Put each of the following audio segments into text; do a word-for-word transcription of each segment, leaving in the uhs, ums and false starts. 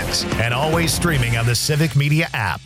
six, and always streaming on the Civic Media app.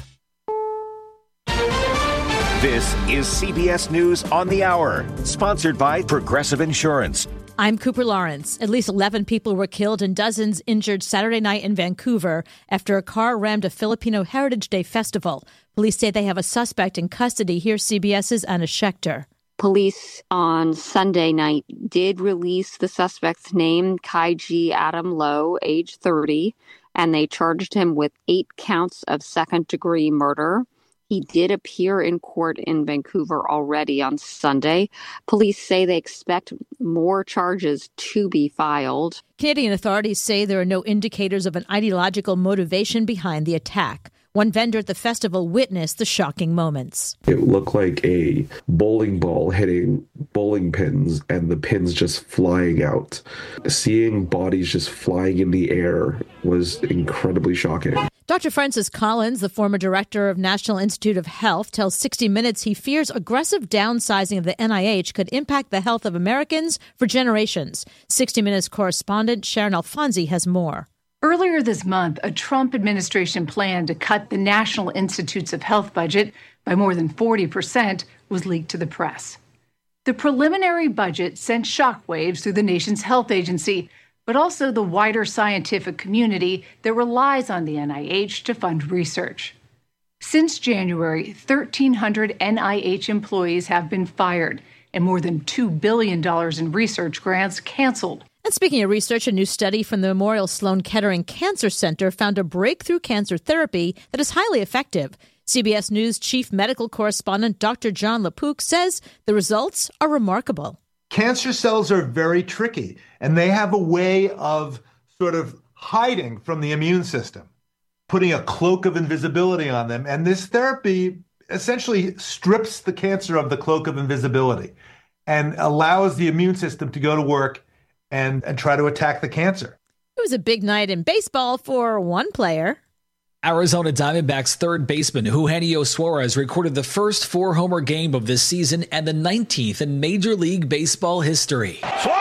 This is C B S News on the Hour, sponsored by Progressive Insurance. I'm Cooper Lawrence. At least eleven people were killed and dozens injured Saturday night in Vancouver after a car rammed a Filipino Heritage Day festival. Police say they have a suspect in custody. Here's CBS's Anna Schechter. Police on Sunday night did release the suspect's name, Kaiji Adam Lowe, age thirty, and they charged him with eight counts of second-degree murder. He did appear in court in Vancouver already on Sunday. Police say they expect more charges to be filed. Canadian authorities say there are no indicators of an ideological motivation behind the attack. One vendor at the festival witnessed the shocking moments. It looked like a bowling ball hitting bowling pins and the pins just flying out. Seeing bodies just flying in the air was incredibly shocking. Doctor Francis Collins, the former director of National Institute of Health, tells sixty minutes he fears aggressive downsizing of the N I H could impact the health of Americans for generations. sixty minutes correspondent Sharon Alfonsi has more. Earlier this month, a Trump administration plan to cut the National Institutes of Health budget by more than forty percent was leaked to the press. The preliminary budget sent shockwaves through the nation's health agency, but also the wider scientific community that relies on the N I H to fund research. Since January, one thousand three hundred N I H employees have been fired and more than two billion dollars in research grants canceled. And speaking of research, a new study from the Memorial Sloan Kettering Cancer Center found a breakthrough cancer therapy that is highly effective. C B S News chief medical correspondent Doctor John LaPook says the results are remarkable. Cancer cells are very tricky, and they have a way of sort of hiding from the immune system, putting a cloak of invisibility on them. And this therapy essentially strips the cancer of the cloak of invisibility and allows the immune system to go to work and, and try to attack the cancer. It was a big night in baseball for one player. Arizona Diamondbacks third baseman Eugenio Suarez recorded the first four-homer game of this season and the nineteenth in Major League Baseball history.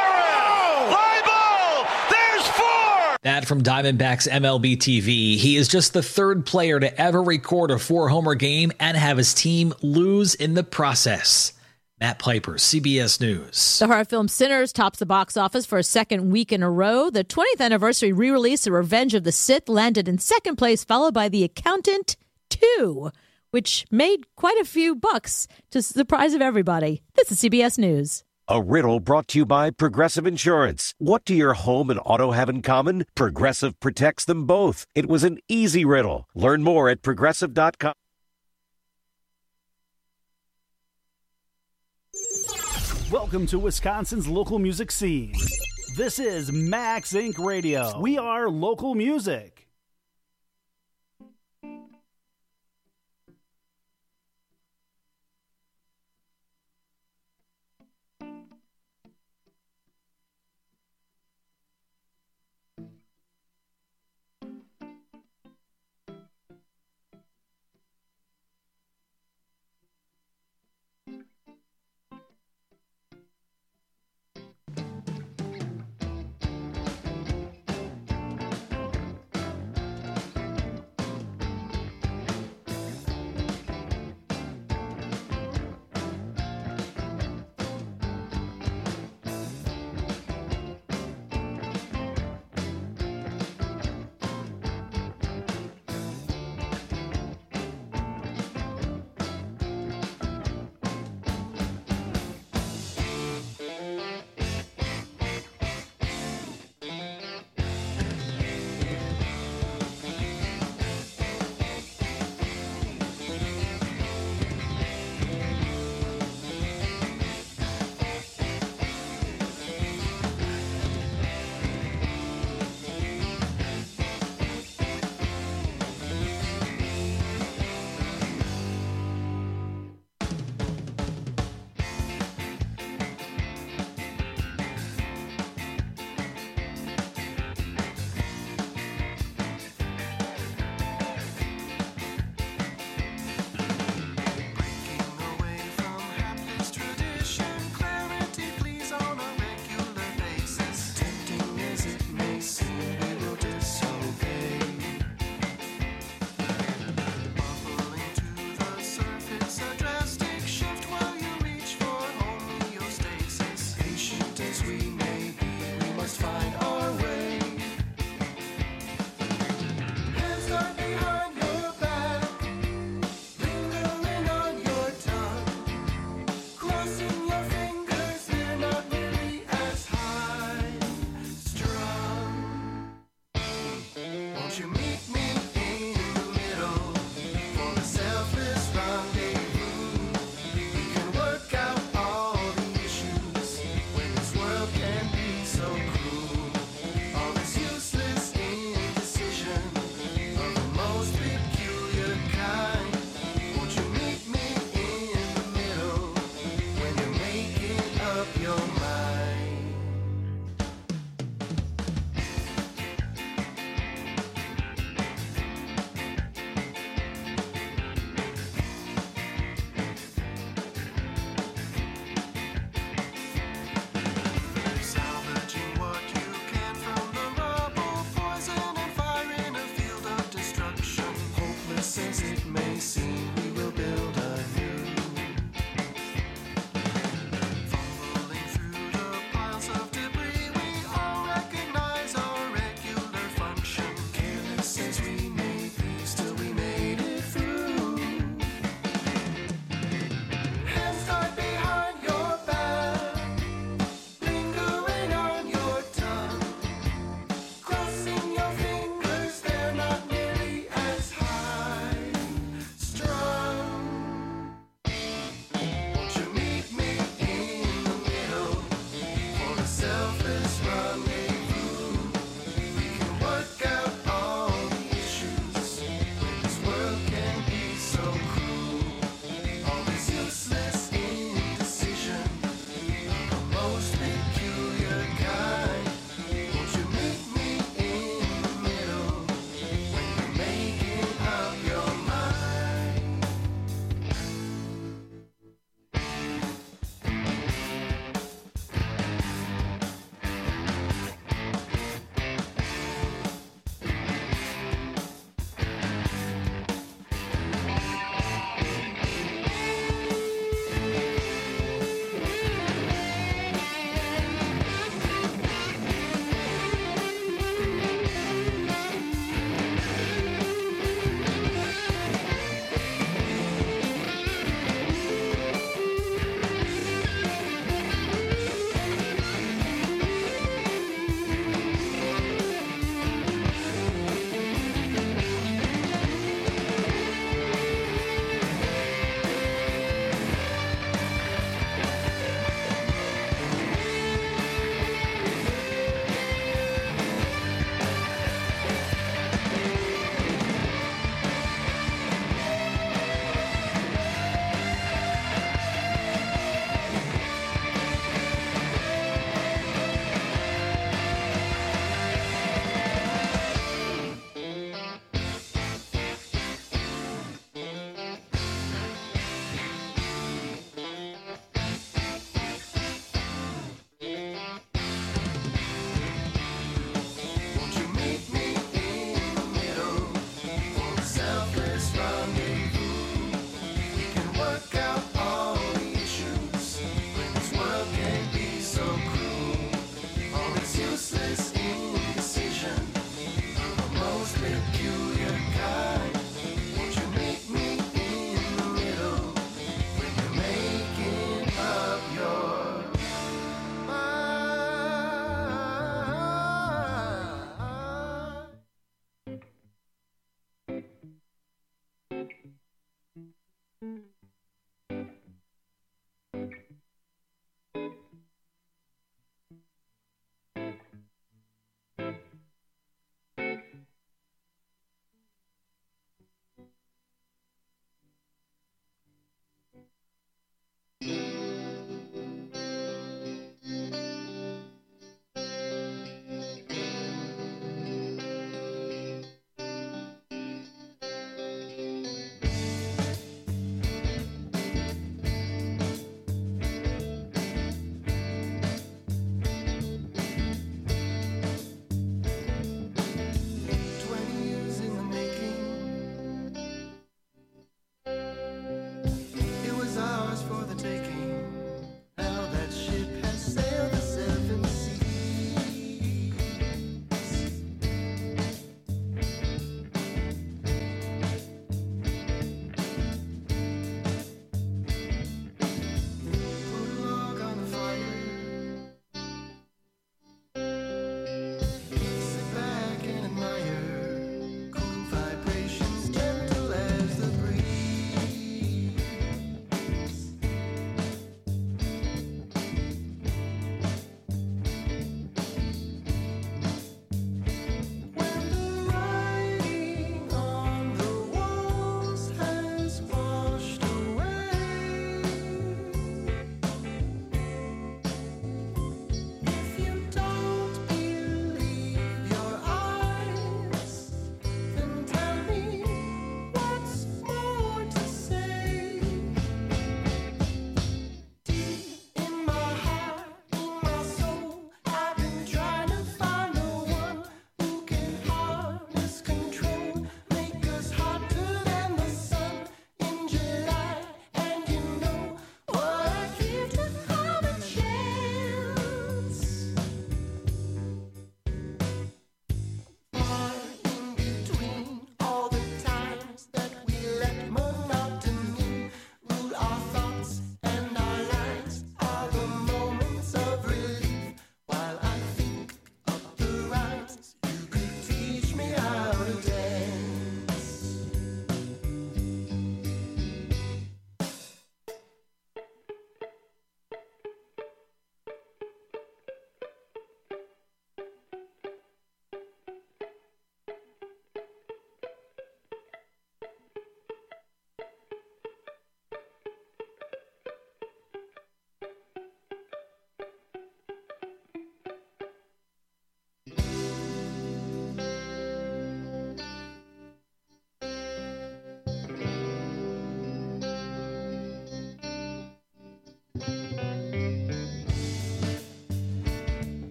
Suarez! Fly ball! There's four! That from Diamondbacks M L B T V. He is just the third player to ever record a four-homer game and have his team lose in the process. Matt Piper, C B S News. The horror film Sinners tops the box office for a second week in a row. The twentieth anniversary re-release, The Revenge of the Sith, landed in second place, followed by The Accountant two, which made quite a few bucks to the surprise of everybody. This is C B S News. A riddle brought to you by Progressive Insurance. What do your home and auto have in common? Progressive protects them both. It was an easy riddle. Learn more at progressive dot com. Welcome to Wisconsin's local music scene. This is Max Incorporated. Radio. We are local music.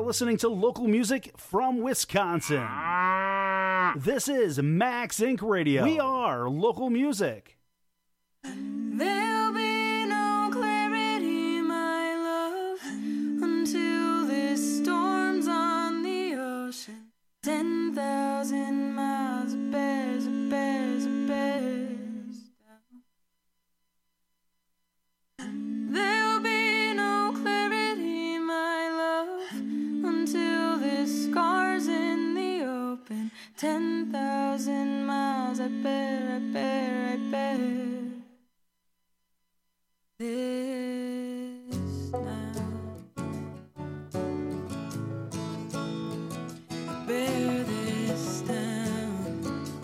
listening to local music from Wisconsin. This is Max Incorporated. Radio. We are local music. There'll be no clarity, my love, until this storm's on the ocean. Ten thousand miles of bears, of bears, of bears down. There'll be no clarity, my love, until this scar's in the open. Ten thousand miles, I bear, I bear, I bear this now. I bear this down.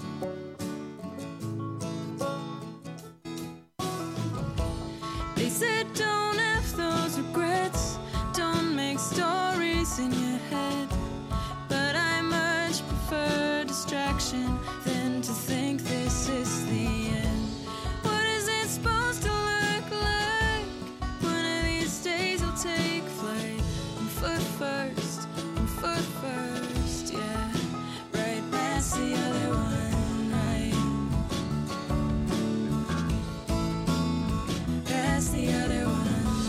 They said don't have those regrets, don't make stories in your head, but I much prefer distraction than to think this is the end. What is it supposed to look like? One of these days I'll take flight. I'm foot first, I'm foot first, yeah. Right past the other one, right. Past the other one.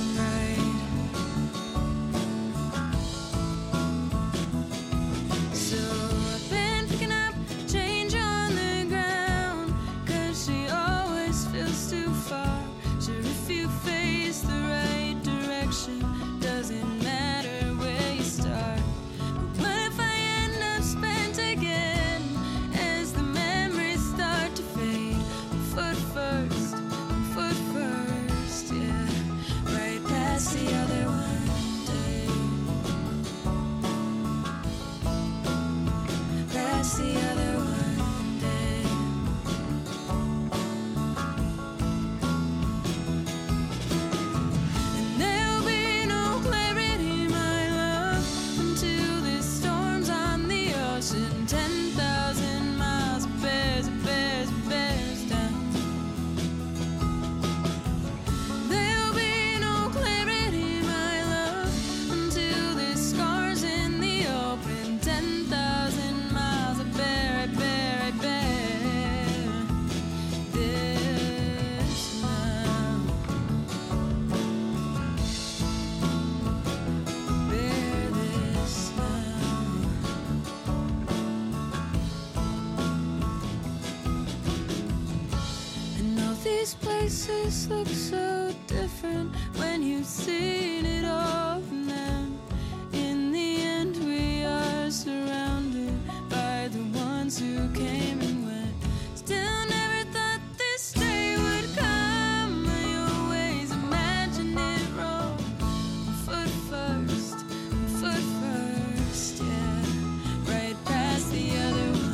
Places look so different when you've seen it all, and then in the end we are surrounded by the ones who came and went. Still never thought this day would come. I always imagined it wrong. Foot first, foot first, yeah. Right past the other one.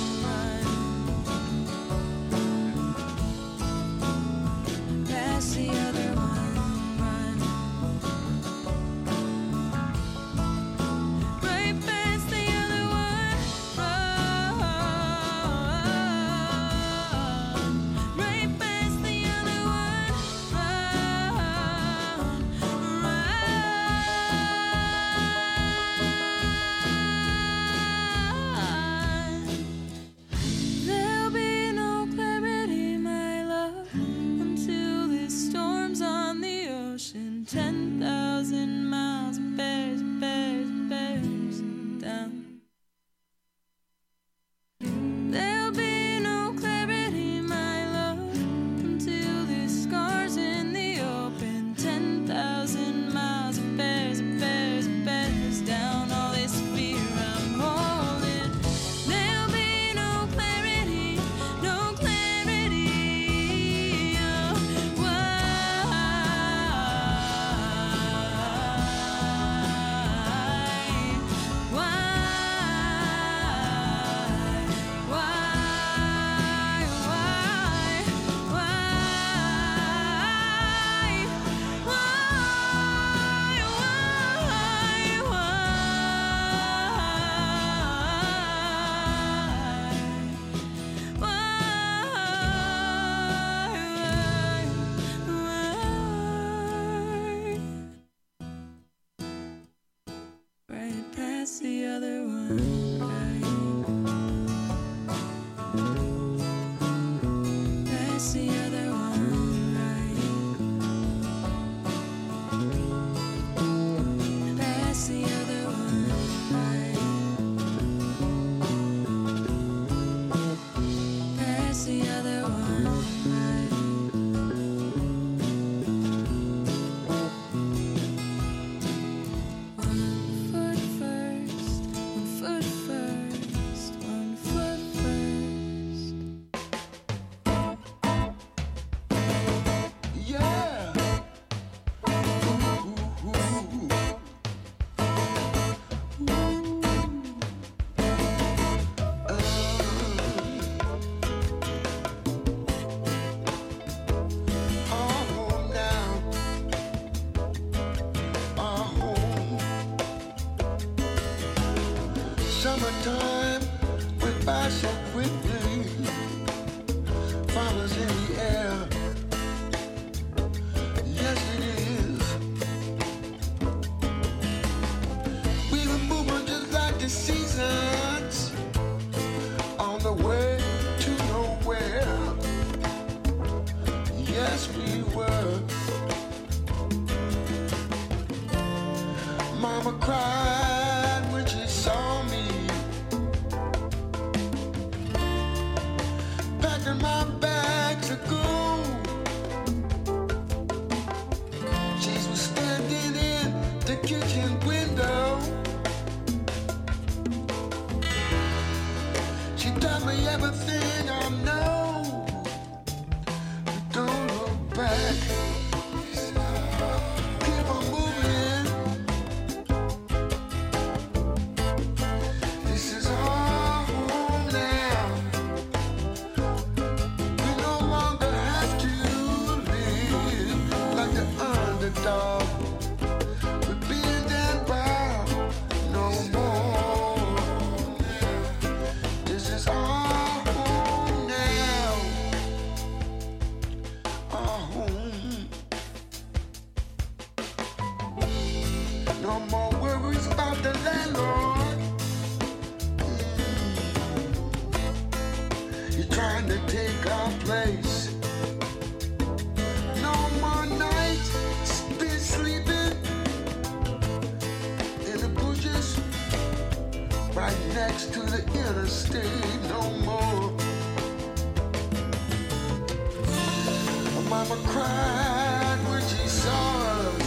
The other one, run. Right past the other one, run. Right past the other one, run. Run. There'll be no clarity, my love, until this storm's on the ocean. Ten thousand miles, bears, bears, bears down. There'll be no clarity, my love, until this scar's in the open. Ten thousand miles, bears, bears, bears down. All this fear I'm holding. There'll be no clarity, no clarity. Oh, why? right past the other one, right past the other one, right past the other one, right past the other one, right. Summertime went by so quickly, flowers in the air. Yes, it is. We were moving just like the seasons, on the way to nowhere. Yes, we were. Mama cried when she saw me packing my bags of gold. She was standing in the kitchen window. She taught me everything I know. Don't look back. Keep on moving. This is our home now. We no longer have to live like the underdog. We're being down by no more. This is our home now. Our home. No more worries about the landlord. You're trying to take our place. No more nights spent sleeping in the bushes right next to the interstate. No more. Mama cried when she saw us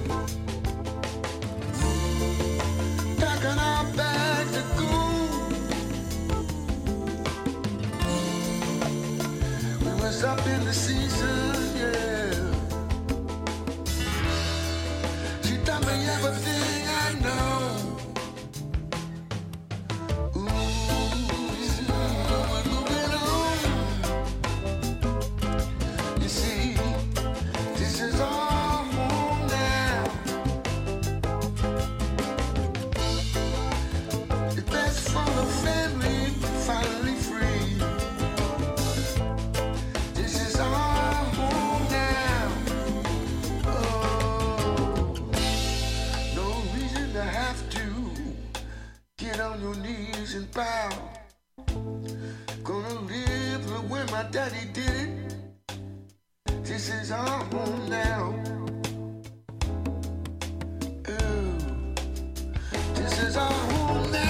packing our bags of gold. We was up in the season, yeah. She taught me everything I know. Ooh, we're moving on. You see, this is our home now. The best for the family, finally free. This is our home now. Oh, no reason to have to get on your knees and bow. Gonna live the way my daddy did it. This is our home now. Ooh, this is our home now.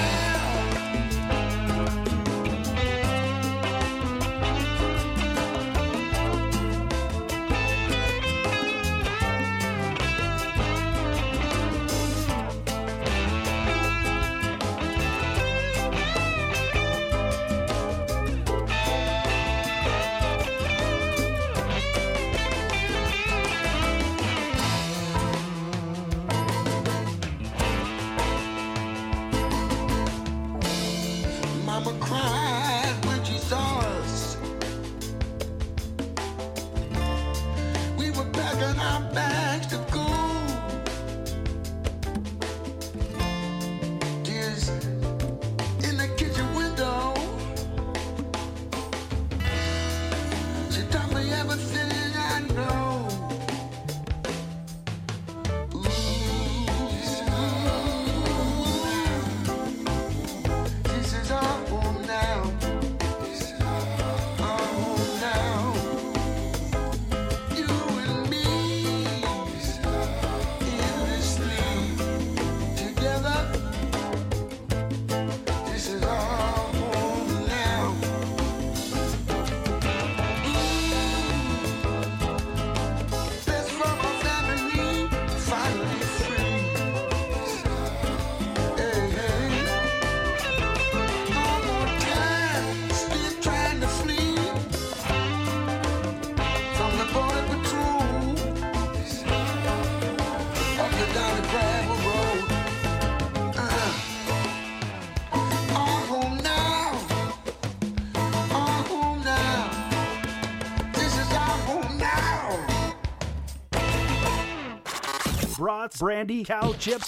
brats, brandy, cow chips,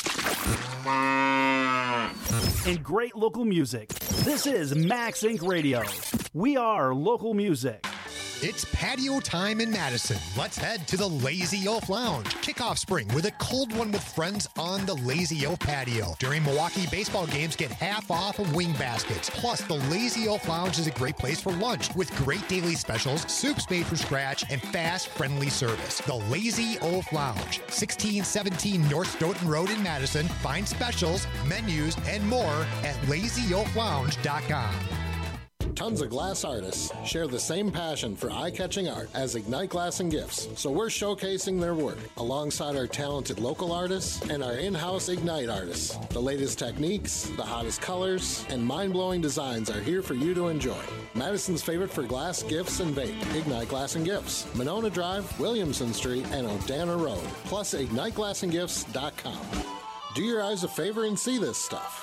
and great local music. This is Max Incorporated. Radio. We are local music. It's patio time in Madison. Let's head to the Lazy Oaf Lounge. Kick off spring with a cold one with friends on the Lazy Oaf patio. During Milwaukee baseball games, get half off of wing baskets. Plus, the Lazy Oaf Lounge is a great place for lunch with great daily specials, soups made from scratch, and fast, friendly service. The Lazy Oaf Lounge, sixteen seventeen North Stoughton Road in Madison. Find specials, menus, and more at lazy oaf lounge dot com. Tons of glass artists share the same passion for eye-catching art as Ignite Glass and Gifts, so we're showcasing their work alongside our talented local artists and our in-house Ignite artists. The latest techniques, the hottest colors, and mind-blowing designs are here for you to enjoy. Madison's favorite for glass, gifts, and vape, Ignite Glass and Gifts, Monona Drive, Williamson Street, and O'Dana Road, plus ignite glass and gifts dot com. Do your eyes a favor and see this stuff.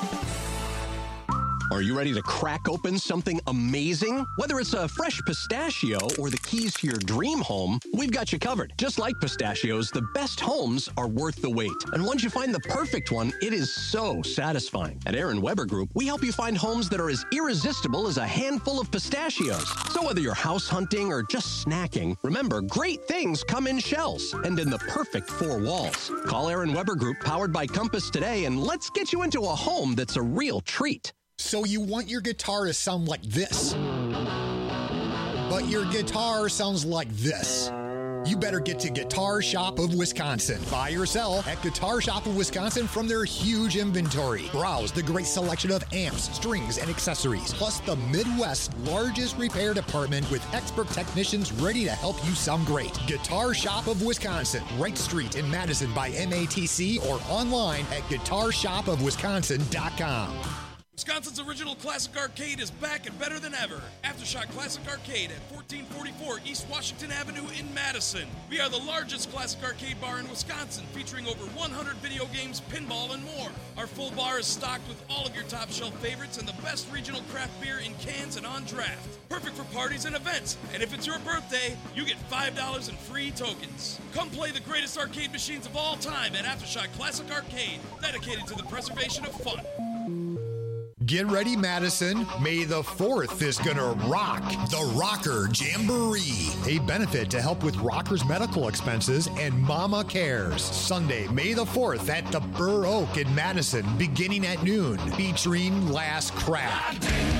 Are you ready to crack open something amazing? Whether it's a fresh pistachio or the keys to your dream home, we've got you covered. Just like pistachios, the best homes are worth the wait. And once you find the perfect one, it is so satisfying. At Aaron Weber Group, we help you find homes that are as irresistible as a handful of pistachios. So whether you're house hunting or just snacking, remember, great things come in shells and in the perfect four walls. Call Aaron Weber Group, powered by Compass, today, and let's get you into a home that's a real treat. So you want your guitar to sound like this, but your guitar sounds like this. You better get to Guitar Shop of Wisconsin. Buy or sell at Guitar Shop of Wisconsin from their huge inventory. Browse the great selection of amps, strings, and accessories, plus the Midwest's largest repair department with expert technicians ready to help you sound great. Guitar Shop of Wisconsin, Wright Street in Madison by M A T C, or online at guitar shop of wisconsin dot com. Wisconsin's original classic arcade is back and better than ever. Aftershock Classic Arcade at fourteen forty-four East Washington Avenue in Madison. We are the largest classic arcade bar in Wisconsin, featuring over one hundred video games, pinball, and more. Our full bar is stocked with all of your top shelf favorites and the best regional craft beer in cans and on draft. Perfect for parties and events. And if it's your birthday, you get five dollars in free tokens. Come play the greatest arcade machines of all time at Aftershock Classic Arcade, dedicated to the preservation of fun. Get ready, Madison. May the fourth is gonna rock. The Rocker Jamboree, a benefit to help with rockers' medical expenses and Mama Cares. Sunday, May the fourth at the Burr Oak in Madison, beginning at noon, featuring Last Crack,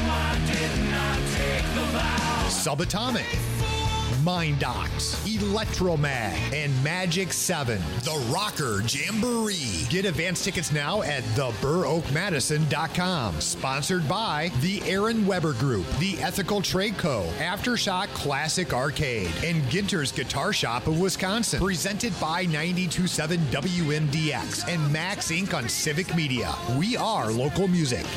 Subatomic, Mind Docs, Electromag, and Magic seven. The Rocker Jamboree. Get advance tickets now at the burr oak madison dot com. Sponsored by the Aaron Weber Group, the Ethical Trade Co., Aftershock Classic Arcade, and Ginter's Guitar Shop of Wisconsin. Presented by ninety-two point seven W M D X and Max Incorporated on Civic Media. We are local music.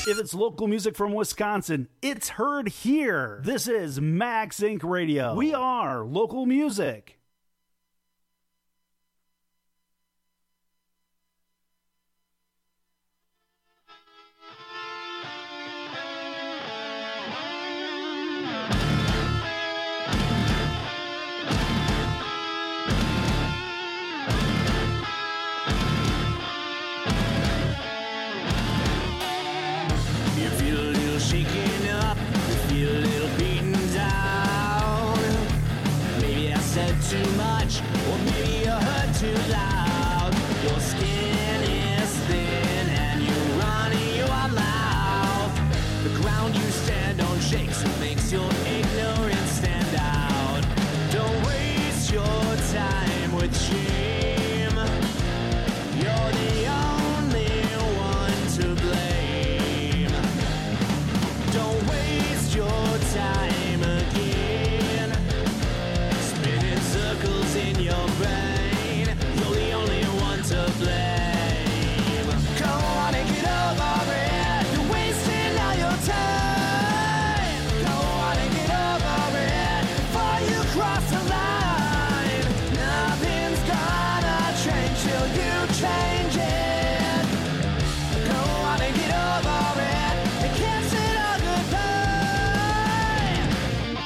If it's local music from Wisconsin, it's heard here. This is Max Incorporated. Radio. We are local music. You feel a little shaken up, you feel a little beaten down. Maybe I said too much, or maybe you heard too loud. Your skin is thin and you're running your mouth. The ground you stand on shakes and makes your ignorance stand out. Don't waste your time with shame. You're the only one to blame. Don't waste your time again, spinning circles in your brain. You're the only one to blame. Come on and get over it. You're wasting all your time. Go on and get over it before you cross the line. Nothing's gonna change till you change it. Go on and get over it. You can't sit on goodbye.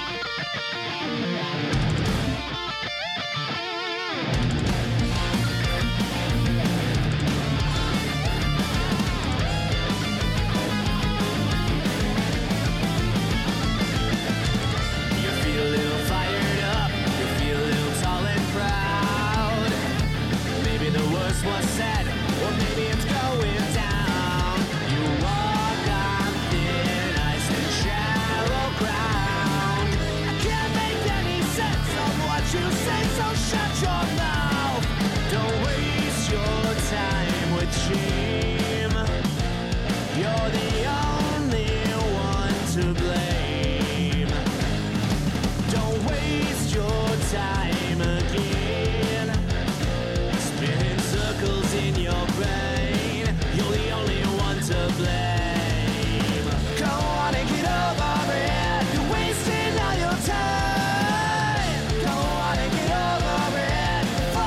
You feel a little fired up, you feel a little tall and proud. Maybe the worst was said, or maybe it's going down. You walk on thin ice and shallow ground. I can't make any sense of what you say, so shut your mouth. Don't waste your time with shame. You're the only one to blame. Don't waste your time again, spinning circles in your brain. You're the only one to blame. Go on and get over it. You're wasting all your time. Go on and get over it.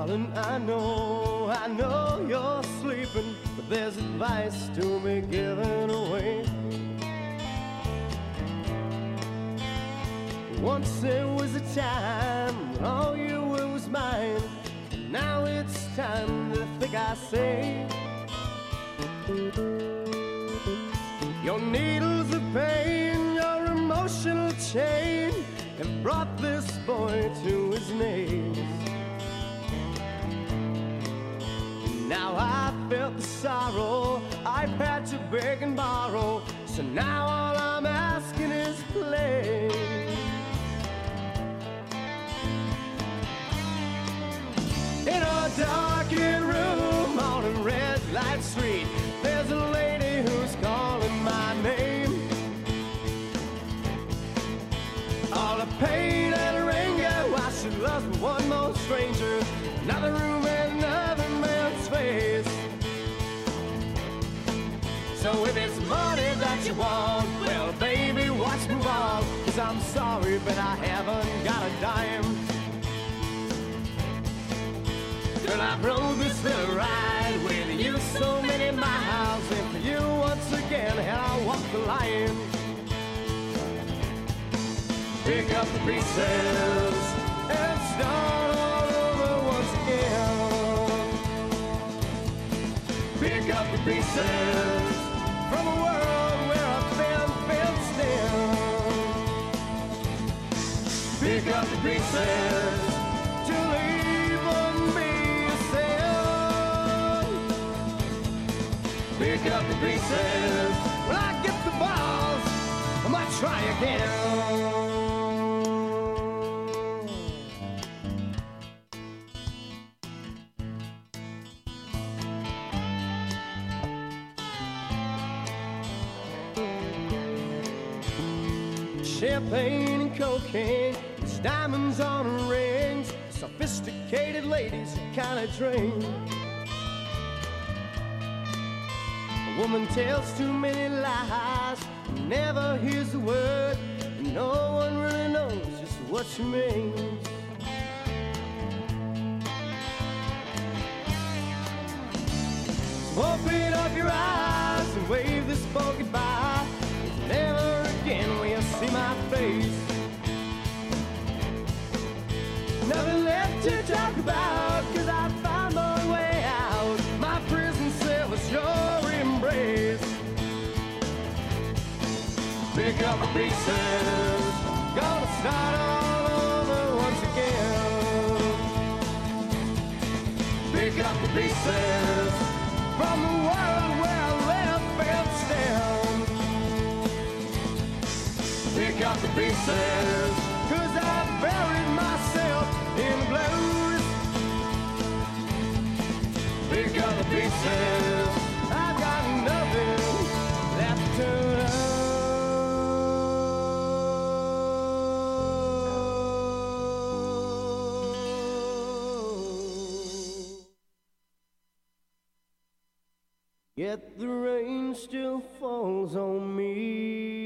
Darling, I know, I know you're sleeping, but there's advice to be given away. Once there was a time when all you were was mine. Now it's time to think I say. Your needles of pain, your emotional chain have brought this boy to his knees. Now I felt the sorrow, I've had to beg and borrow, so now all I'm asking is play. In a darkened room on a red light street, there's a lady who's calling my name. All the pain and her anger, why she loves me one more stranger. Another room and another man's face. So if it's money that you want, well baby, watch move on. Cause I'm sorry, but I haven't got a dime. Girl, I've rode this little ride with you so many miles, and for you once again, and I'll walk the line. Pick up the pieces and start all over once again. Pick up the pieces from a world where I've been fenced in. Pick up the pieces to leave on me. Pick up the pieces. When I get the balls, I might try again. Champagne and cocaine, there's diamonds on her rings. Sophisticated ladies who kind of drink. Woman tells too many lies, never hears a word, and no one really knows just what she means. So open up your eyes and wave this boat goodbye. Never again will you see my face. Nothing left to talk about, cause I found my way out. My prison cell was your embrace. Pick up the pieces, gonna start all over once again. Pick up the pieces from the world where I left fenced down. Pick up the pieces, cause I buried myself in the blues. Pick up the pieces, I've got nothing left to lose. Yet the rain still falls on me.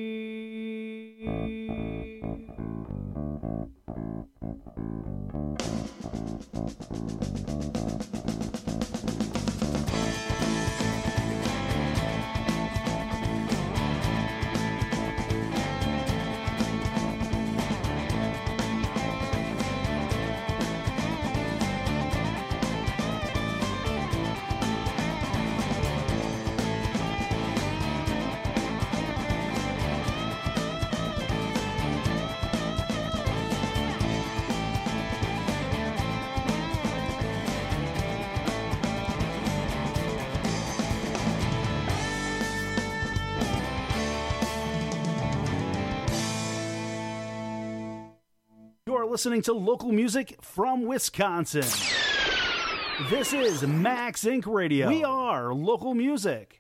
You're listening to local music from Wisconsin. This is Max Incorporated. Radio. We are local music.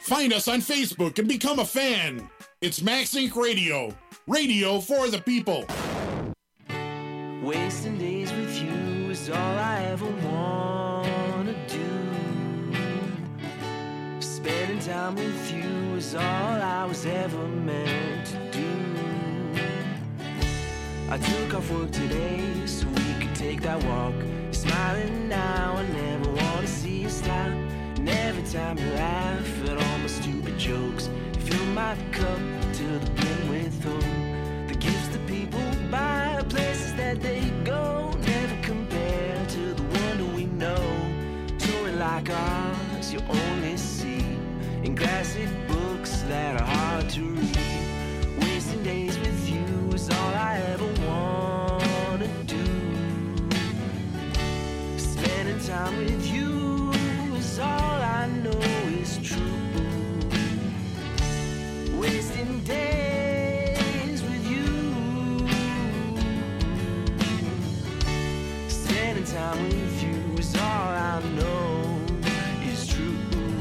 Find us on Facebook and become a fan. It's Max Inc Radio. Radio for the people. Wasting days with you is all I ever wanna do. Spending time with you is all I was ever meant to do. I took off work today so we could take that walk. You're smiling now, I never wanna see you stop. And every time you laugh at all my stupid jokes, you fill my cup till the brim with hope. The gifts that people buy, places that they go, never compare to the wonder we know. Story like ours you only see in classic books that are hard to read. Wasting days with you is all I ever wanna do. Spending time with you is all I know is true. Wasting days with you, spending time with you is all I know is true.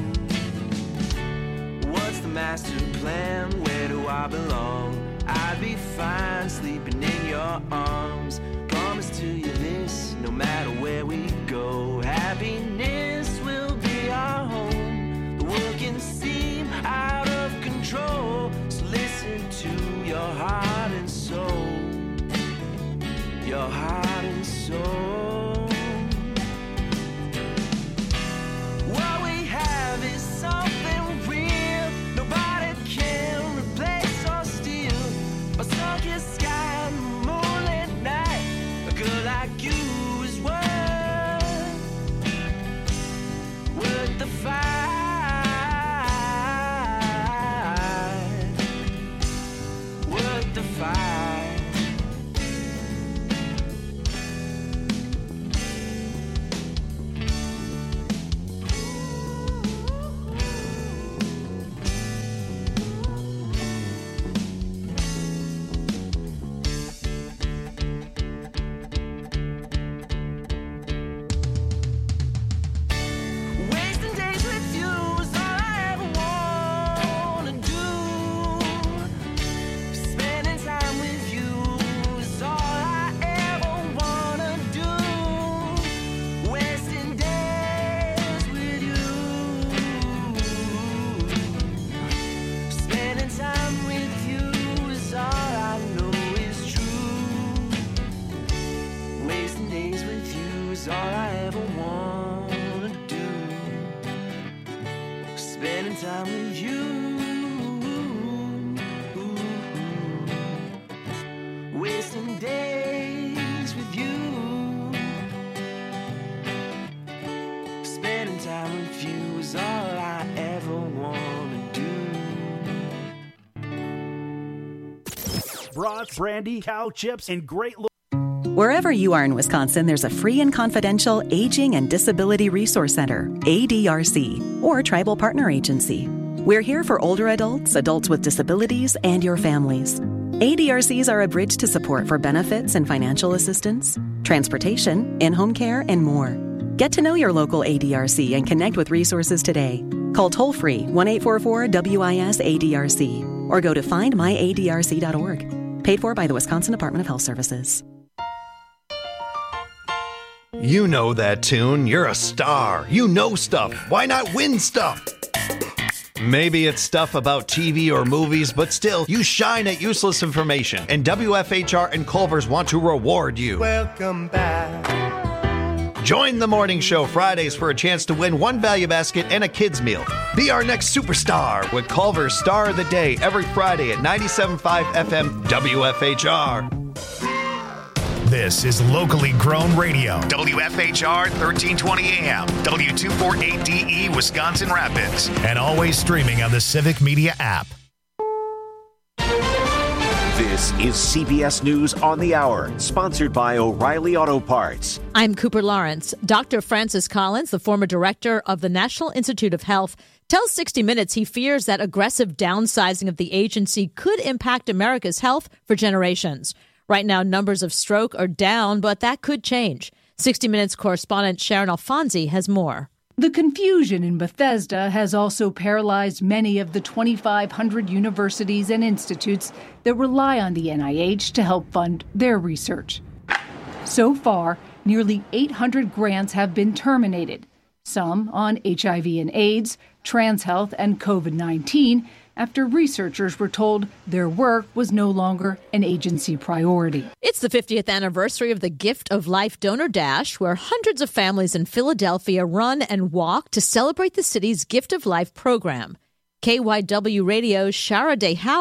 What's the master plan? Where do I belong? I'd be fine sleeping in your arms. Promise to you this, no matter where we go, happiness will be our home. The world can seem out of control, so listen to your heart and soul. Your heart and soul. What we have is something real. Nobody can replace or steal. A sun-kissed sky and a moonlit night. A girl like you is worth, worth the fight. Worth the fight. Wasting days with you is all I ever wanna do. Spending time with you is all I ever wanna do. Wasting days with you. Spending time with you is all I know is true. Wasting days with you is all I ever wanna do. Spending time with you. Wasting days with you. Spending time with you is all I ever wanna do. Brats, brandy, cow chips, and great lo- Wherever you are in Wisconsin, there's a free and confidential Aging and Disability Resource Center, A D R C, or Tribal Partner Agency. We're here for older adults, adults with disabilities, and your families. A D R Cs are a bridge to support for benefits and financial assistance, transportation, in-home care, and more. Get to know your local A D R C and connect with resources today. Call toll-free one eight four four W I S A D R C or go to find my A D R C dot org. Paid for by the Wisconsin Department of Health Services. You know that tune. You're a star. You know stuff. Why not win stuff? Maybe it's stuff about T V or movies, but still, you shine at useless information. And W F H R and Culver's want to reward you. Welcome back. Join the morning show Fridays for a chance to win one value basket and a kid's meal. Be our next superstar with Culver's Star of the Day every Friday at ninety-seven point five F M W F H R. This is locally grown radio. W F H R thirteen twenty A M, W two forty-eight D E, Wisconsin Rapids. And always streaming on the Civic Media app. This is C B S News on the Hour, sponsored by O'Reilly Auto Parts. I'm Cooper Lawrence. Doctor Francis Collins, the former director of the National Institute of Health, tells sixty minutes he fears that aggressive downsizing of the agency could impact America's health for generations. Right now, numbers of stroke are down, but that could change. sixty minutes correspondent Sharon Alfonsi has more. The confusion in Bethesda has also paralyzed many of the twenty-five hundred universities and institutes that rely on the N I H to help fund their research. So far, nearly eight hundred grants have been terminated, some on H I V and AIDS, trans health, and COVID nineteen, after researchers were told their work was no longer an agency priority. It's the fiftieth anniversary of the Gift of Life Donor Dash, where hundreds of families in Philadelphia run and walk to celebrate the city's Gift of Life program. K Y W Radio's Shara Day Howard